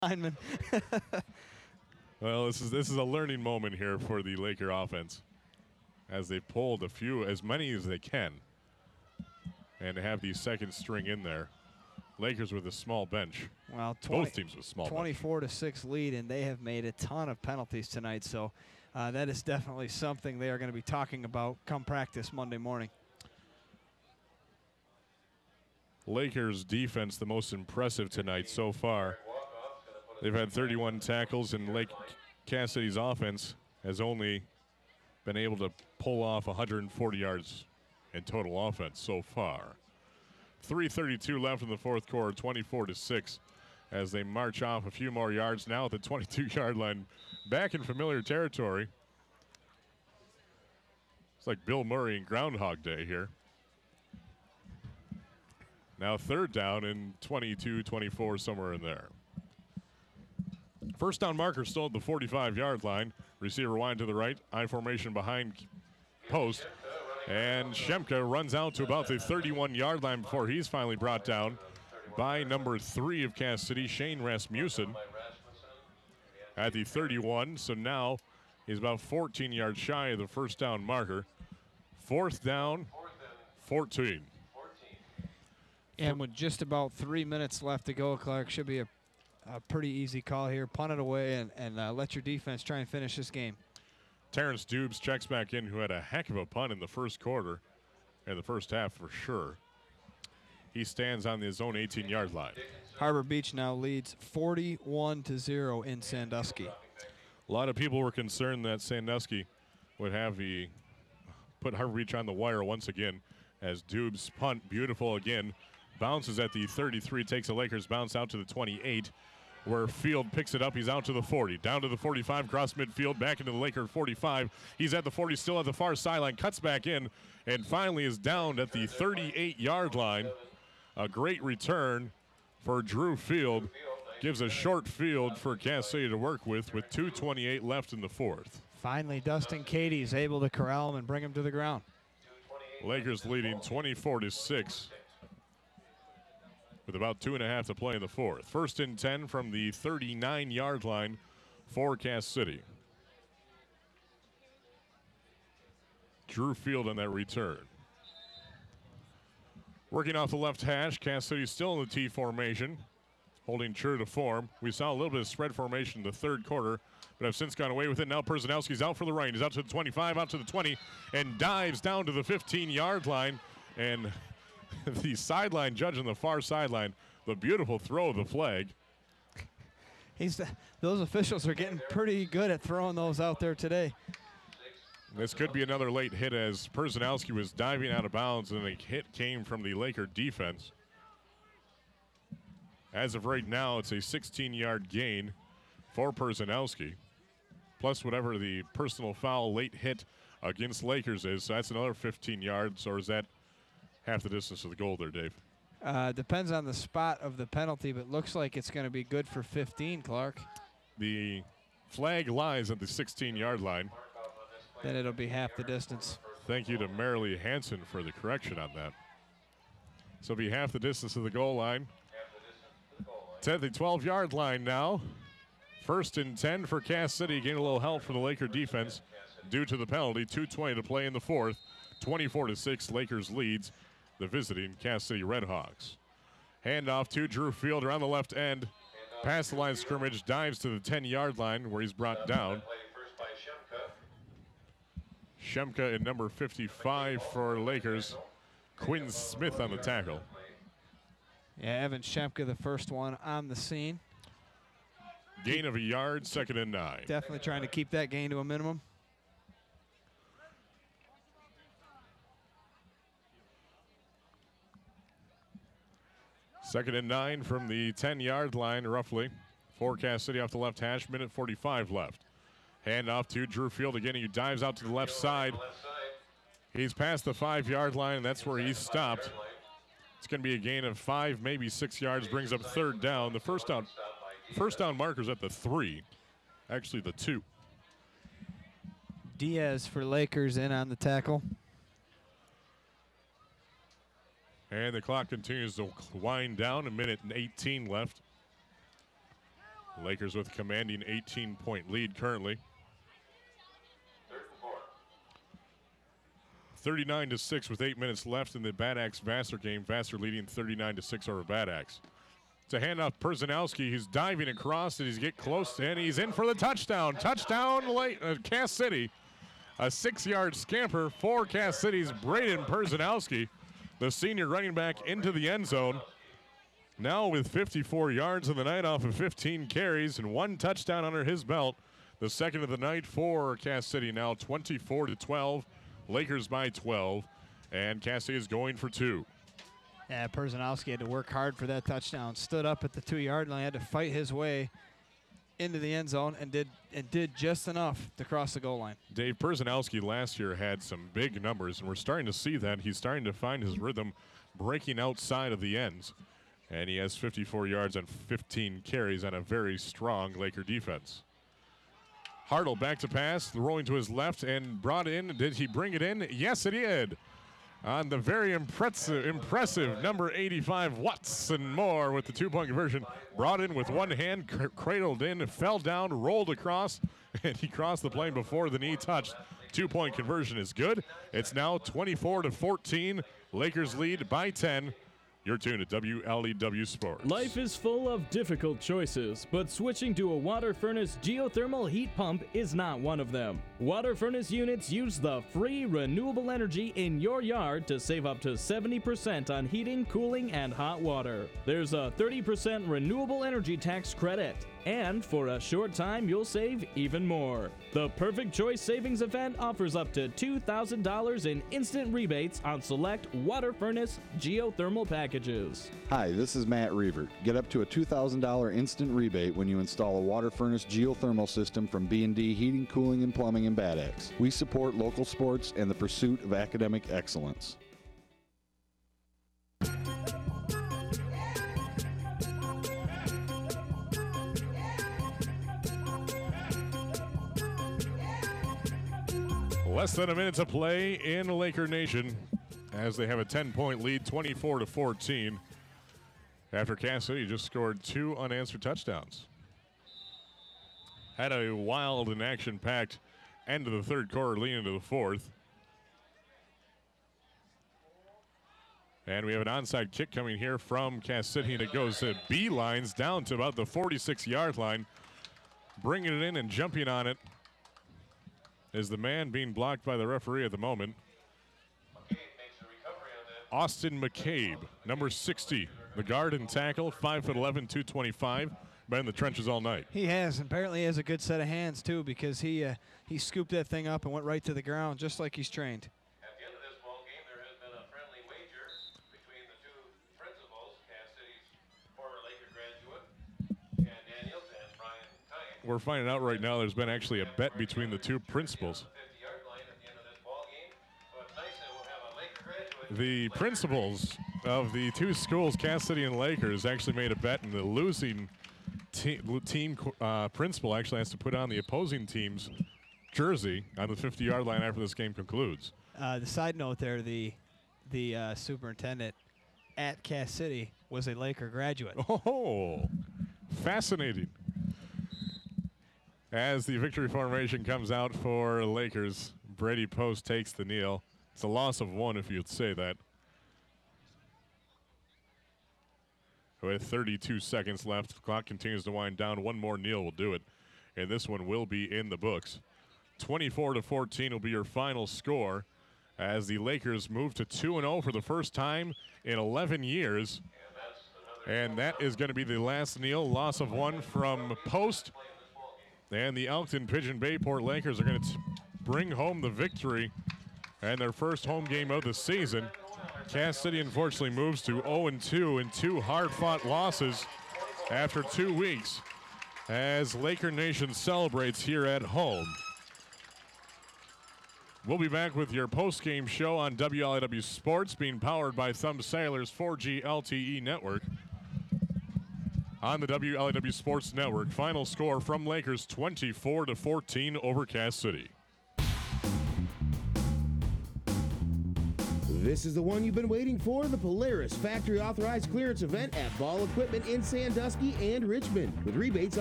lineman. Well, this is a learning moment here for the Laker offense as they pulled as many as they can, and to have the second string in there. Lakers with a small bench. Well, Both teams with small 24-6 lead, and they have made a ton of penalties tonight. So that is definitely something they are going to be talking about come practice Monday morning. Lakers defense the most impressive tonight so far. They've had 31 tackles, and Lake Cassidy's offense has only been able to pull off 140 yards in total offense so far. 3:32 left in the fourth quarter, 24-6, as they march off a few more yards now at the 22-yard line, back in familiar territory. It's like Bill Murray and Groundhog Day here. Now third down and 22, 24, somewhere in there. First down marker still at the 45-yard line. Receiver wide to the right. I formation behind post. And Shemka runs out to about the 31-yard line before he's finally brought down by number 3 of Cass City, Shane Rasmussen, at the 31. So now he's about 14 yards shy of the first down marker. Fourth down, 14. And with just about 3 minutes left to go, Clark, should be a pretty easy call here. Punt it away and let your defense try and finish this game. Terrence Dubes checks back in, who had a heck of a punt in the first quarter, and the first half for sure. He stands on his own 18-yard line. Harbor Beach now leads 41-0 in Sandusky. A lot of people were concerned that Sandusky would have put Harbor Beach on the wire once again, as Dubes' punt, beautiful again, bounces at the 33, takes a Lakers bounce out to the 28, where Field picks it up. He's out to the 40, down to the 45, cross midfield, back into the Laker 45. He's at the 40, still at the far sideline, cuts back in, and finally is downed at the 38-yard line. A great return for Drew Field. Gives a short field for Cass City to work with 2:28 left in the fourth. Finally, Dustin Cady is able to corral him and bring him to the ground. Lakers leading 24-6. With about 2.5 to play in the fourth. First and 10 from the 39-yard line for Cass City. Drew Field on that return. Working off the left hash, Cass City still in the T formation, holding true to form. We saw a little bit of spread formation in the third quarter, but have since gone away with it. Now Perzanowski's out for the rain. He's out to the 25, out to the 20, and dives down to the 15-yard line. And the sideline judge on the far sideline, the beautiful throw of the flag. Those officials are getting pretty good at throwing those out there today. This could be another late hit as Perzanowski was diving out of bounds, and a hit came from the Laker defense. As of right now, it's a 16-yard gain for Perzanowski, plus whatever the personal foul late hit against Lakers is. So that's another 15 yards, or is that half the distance to the goal there, Dave? Depends on the spot of the penalty, but looks like it's going to be good for 15, Clark. The flag lies at the 16-yard line. Then it'll be half the distance. Thank you to Marilee Hansen for the correction on that. So it'll be half the distance to the goal line. It's at the 12-yard line now. First and 10 for Cass City. Getting a little help from the Laker defense due to the penalty. 2:20 to play in the fourth. 24-6, Lakers leads the visiting Cass City Redhawks. Handoff to Drew Field around the left end. Past the line of scrimmage, dives to the 10-yard line where he's brought down. Shemka in number 55 for Lakers. Quinn Smith on the tackle. Yeah, Evan Shemka, the first one on the scene. Gain of a yard, 2nd and 9. Definitely trying to keep that gain to a minimum. Second and 9 from the 10-yard line, roughly. For Cass City off the left hash, minute 45 left. Hand off to Drew Field again. He dives out to the left side. He's past the 5-yard line, and that's where he's stopped. It's going to be a gain of 5, maybe 6 yards. Brings up third down. The first down marker's at the 3. Actually, the 2. Diaz for Lakers in on the tackle. And the clock continues to wind down. A minute and 18 left. Lakers with a commanding 18-point lead currently. 39-6 with 8 minutes left in the Bad Axe Vassar game. Vassar leading 39-6 over Bad Axe. It's a handoff. Perzanowski. He's diving across and he's get close and he's in for the touchdown. Touchdown, Cass City. A 6-yard scamper for Cass City's Braden Perzanowski, the senior running back, into the end zone. Now with 54 yards of the night off of 15 carries and 1 touchdown under his belt. The second of the night for Cass City, now 24-12. Lakers by 12, and Cass City is going for 2. Yeah, Perzanowski had to work hard for that touchdown. Stood up at the 2-yard line, had to fight his way into the end zone, and did just enough to cross the goal line. Dave, Perzanowski last year had some big numbers, and we're starting to see that. He's starting to find his rhythm, breaking outside of the ends. And he has 54 yards and 15 carries on a very strong Laker defense. Hartle back to pass, rolling to his left and brought in. Did he bring it in? Yes, it did. On the very impressive number 85, Watson Moore with the 2-point conversion. Brought in with one hand, cradled in, fell down, rolled across, and he crossed the plane before the knee touched. 2-point conversion is good. It's now 24-14. Lakers lead by 10. You're tuned to WLEW Sports. Life is full of difficult choices, but switching to a water furnace geothermal heat pump is not one of them. Water furnace units use the free renewable energy in your yard to save up to 70% on heating, cooling, and hot water. There's a 30% renewable energy tax credit. And for a short time, you'll save even more. The Perfect Choice Savings Event offers up to $2,000 in instant rebates on select water furnace geothermal packages. Hi, this is Matt Reavert. Get up to a $2,000 instant rebate when you install a water furnace geothermal system from B&D Heating, Cooling, and Plumbing in Bad Axe. We support local sports and the pursuit of academic excellence. Less than a minute to play in Laker Nation as they have a 10-point lead, 24-14, after Cass City just scored 2 unanswered touchdowns. Had a wild and action-packed end of the third quarter leading into the fourth. And we have an onside kick coming here from Cass City, and it goes to beelines down to about the 46-yard line. Bringing it in and jumping on it is the man being blocked by the referee at the moment. Austin McCabe, number 60, the guard and tackle, 5'11", 225, been in the trenches all night. He has, and apparently he has a good set of hands too, because he scooped that thing up and went right to the ground just like he's trained. At the end of this ball game, there has been a friendly wager between the two principals, Cass City's former Laker graduate, Chad Daniels, and Brian Kine. We're finding out right now there's been actually a bet between the two principals. The principals of the two schools, Cass City and Lakers, actually made a bet, and the losing team principal actually has to put on the opposing team's jersey on the 50-yard line after this game concludes. The side note there, the superintendent at Cass City was a Laker graduate. Oh, fascinating. As the victory formation comes out for Lakers, Brady Post takes the kneel. It's a loss of 1 if you'd say that. With 32 seconds left, the clock continues to wind down. One more kneel will do it, and this one will be in the books. 24-14 will be your final score as the Lakers move to 2-0 for the first time in 11 years. And that is going to be the last kneel. Loss of 1 from Post. And the Elkton Pigeon Bayport Lakers are going to bring home the victory and their first home game of the season. Cass City unfortunately moves to 0-2 in 2 hard-fought losses after 2 weeks as Laker Nation celebrates here at home. We'll be back with your post-game show on WLIW Sports, being powered by Thumb Sailor's 4G LTE network. On the WLIW Sports Network, final score from Lakers 24-14 over Cass City. This is the one you've been waiting for, the Polaris Factory Authorized Clearance Event at Ball Equipment in Sandusky and Richmond, with rebates